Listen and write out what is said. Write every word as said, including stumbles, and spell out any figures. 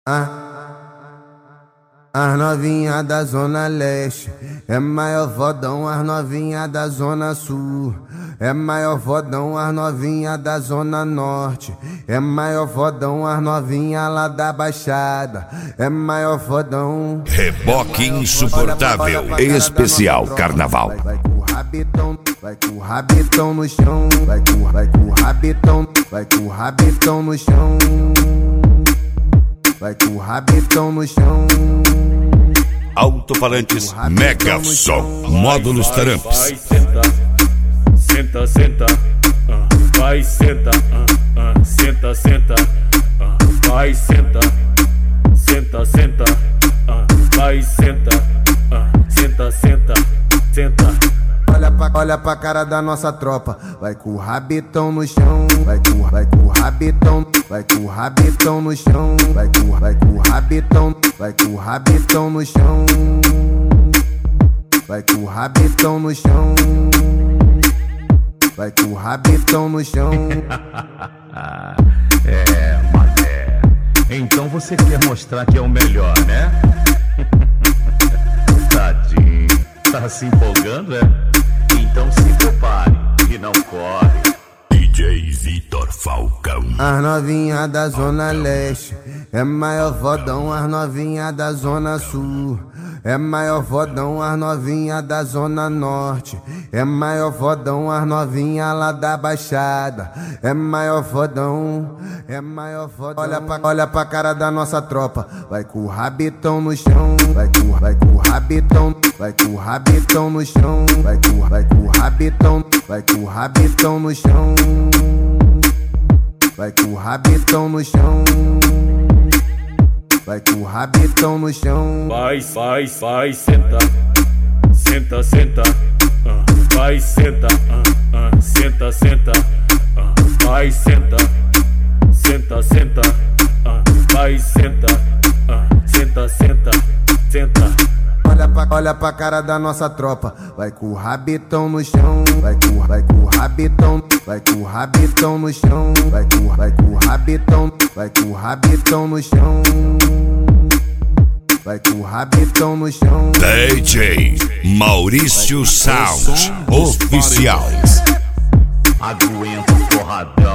Ah, as novinha da Zona Leste é maior fodão, as novinha da Zona Sul é maior fodão, as novinha da Zona Norte é maior fodão, as novinha lá da Baixada é maior fodão. Reboque insuportável, especial Carnaval. Vai, vai com o rabetão, vai com o rabetão no chão, vai com, vai com o rabetão, vai com o rabetão no chão, vai com o rabetão no chão. Alto-falantes Mega Som, módulos Taramps. Vai, senta, senta, senta, uh, vai, senta, uh, uh, senta, senta, uh, vai, senta, senta, senta, uh, vai, senta, uh, senta, senta, senta. Olha pra, olha pra cara da nossa tropa, vai com o rabetão no chão, vai com, vai com o rabetão, vai com o rabetão no chão, vai com, vai com o rabetão, vai com o rabetão no chão, vai com o rabetão no chão, vai com o rabetão no chão. É, mané, então você quer mostrar que é o melhor, né? Tadinho, tá se empolgando, é? Então se prepare e não corre. D J Vitor Falcão. As novinha da Zona Leste é maior fodão, as novinha da Zona Sul é maior fodão, as novinha da Zona Norte é maior fodão, as novinha lá da Baixada é maior fodão, é maior fodão. Olha pra, olha pra cara da nossa tropa, vai com o rabetão no chão, vai com, vai com o rabetão, vai com o rabetão no chão, vai com, vai com o rabetão, vai com o rabetão no chão, vai com o rabetão no chão, vai com o rabetão no chão. Vai, vai, vai, senta, senta, senta, uh, vai, senta, uh, uh, senta, senta, uh, vai, senta, senta, senta, uh, vai, senta, uh, senta, senta, senta. Olha pra, olha pra cara da nossa tropa, vai com o rabetão no chão, vai com, vai com o rabetão, vai com o rabetão no chão, vai com, vai com o rabetão, vai com o rabetão no chão, vai com o rabetão no chão. D J Maurício Sound Oficial. Aguenta o porradão.